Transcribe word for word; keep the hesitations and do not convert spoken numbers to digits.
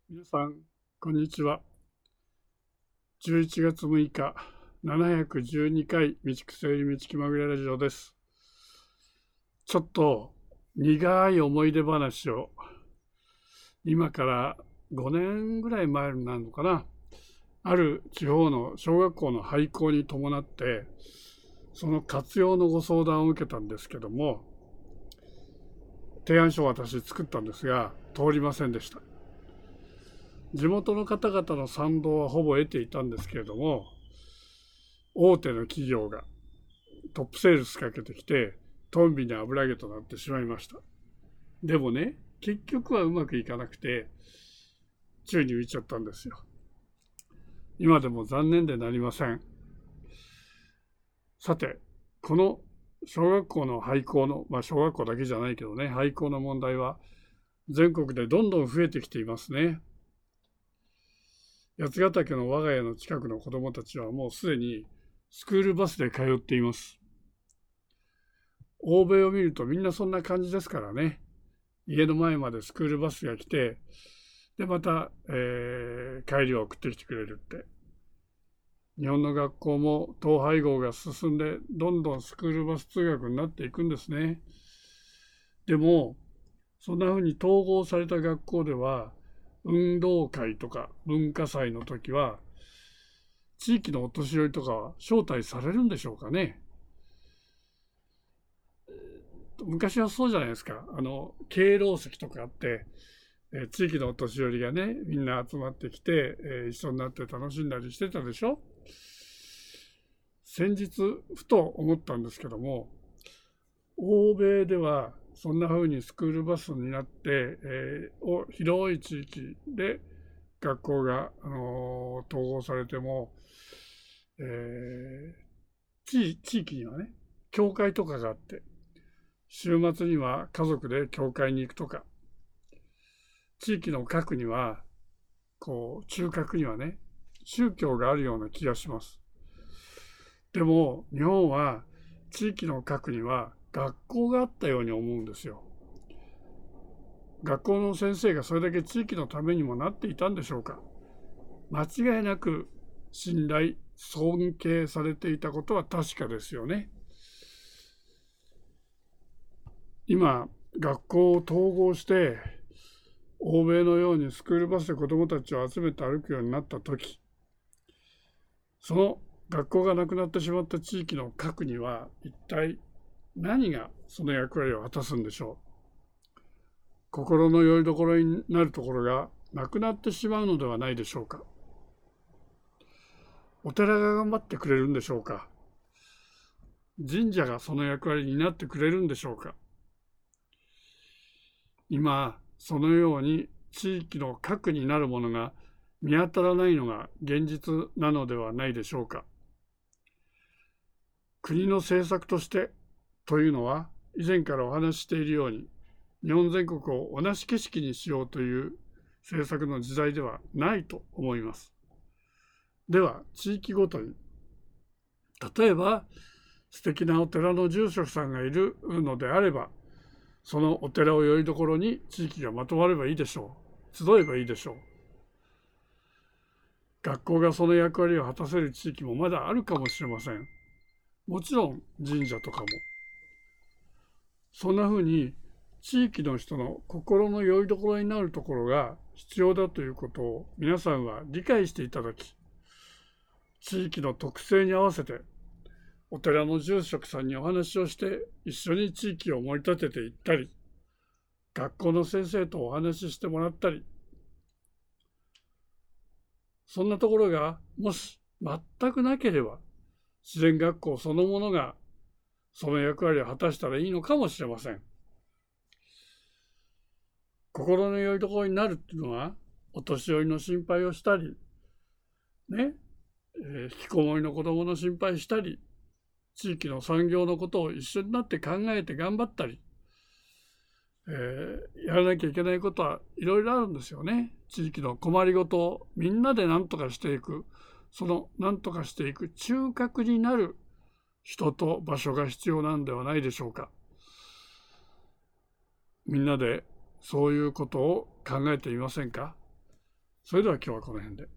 皆さん、こんにちは。じゅういちがつむいか、ななひゃくじゅうにかい道草より道気まぐれラジオです。ちょっと苦い思い出話を、今からごねんぐらい前になるのかな。ある地方の小学校の廃校に伴って、その活用のご相談を受けたんですけども、提案書を私作ったんですが、通りませんでした。地元の方々の賛同はほぼ得ていたんですけれども、大手の企業がトップセールスかけてきて、トンビに油揚げとなってしまいました。でもね、結局はうまくいかなくて、宙に浮いちゃったんですよ。今でも残念でなりません。さて、この小学校の廃校の、まあ小学校だけじゃないけどね、廃校の問題は全国でどんどん増えてきていますね。八ヶ岳の我が家の近くの子どもたちはもうすでにスクールバスで通っています。欧米を見るとみんなそんな感じですからね。家の前までスクールバスが来て、でまた、えー、帰りを送ってきてくれるって。日本の学校も統廃合が進んで、どんどんスクールバス通学になっていくんですね。でも、そんな風に統合された学校では、運動会とか文化祭の時は、地域のお年寄りとかは招待されるんでしょうかね。昔はそうじゃないですか。あの敬老席とかあって、えー、地域のお年寄りがねみんな集まってきて、えー、一緒になって楽しんだりしてたでしょ。先日ふと思ったんですけども、欧米ではそんな風にスクールバスになって、えー、広い地域で学校が、あのー、統合されても、えー、地, 地域にはね教会とかがあって、週末には家族で教会に行くとか、地域の核にはこう中核にはね宗教があるような気がします。でも日本は地域の核には学校があったように思うんですよ。学校の先生がそれだけ地域のためにもなっていたんでしょうか。間違いなく信頼尊敬されていたことは確かですよね。今学校を統合して欧米のようにスクールバスで子どもたちを集めて歩くようになったとき、その学校がなくなってしまった地域の核には一体何がその役割を果たすんでしょう。心の拠り所になるところがなくなってしまうのではないでしょうか。お寺が頑張ってくれるんでしょうか。神社がその役割になってくれるんでしょうか。今そのように地域の核になるものが見当たらないのが現実なのではないでしょうか。国の政策としてというのは、以前からお話ししているように、日本全国を同じ景色にしようという政策の時代ではないと思います。では地域ごとに、例えば素敵なお寺の住職さんがいるのであれば、そのお寺をよりどころに地域がまとまればいいでしょう。集えばいいでしょう。学校がその役割を果たせる地域もまだあるかもしれません。もちろん神社とかも。そんなふうに地域の人の心の拠り所になるところが必要だということを皆さんは理解していただき、地域の特性に合わせてお寺の住職さんにお話をして一緒に地域を盛り立てていったり、学校の先生とお話ししてもらったり、そんなところがもし全くなければ、自然学校そのものがその役割を果たしたらいいのかもしれません。心の拠り所になるっていうのは、お年寄りの心配をしたり、ね、えー、引きこもりの子どもの心配したり、地域の産業のことを一緒になって考えて頑張ったり、えー、やらなきゃいけないことはいろいろあるんですよね。地域の困りごとをみんなで何とかしていく、その何とかしていく中核になる人と場所が必要なんではないでしょうか。みんなでそういうことを考えていませんか。 それでは今日はこの辺で。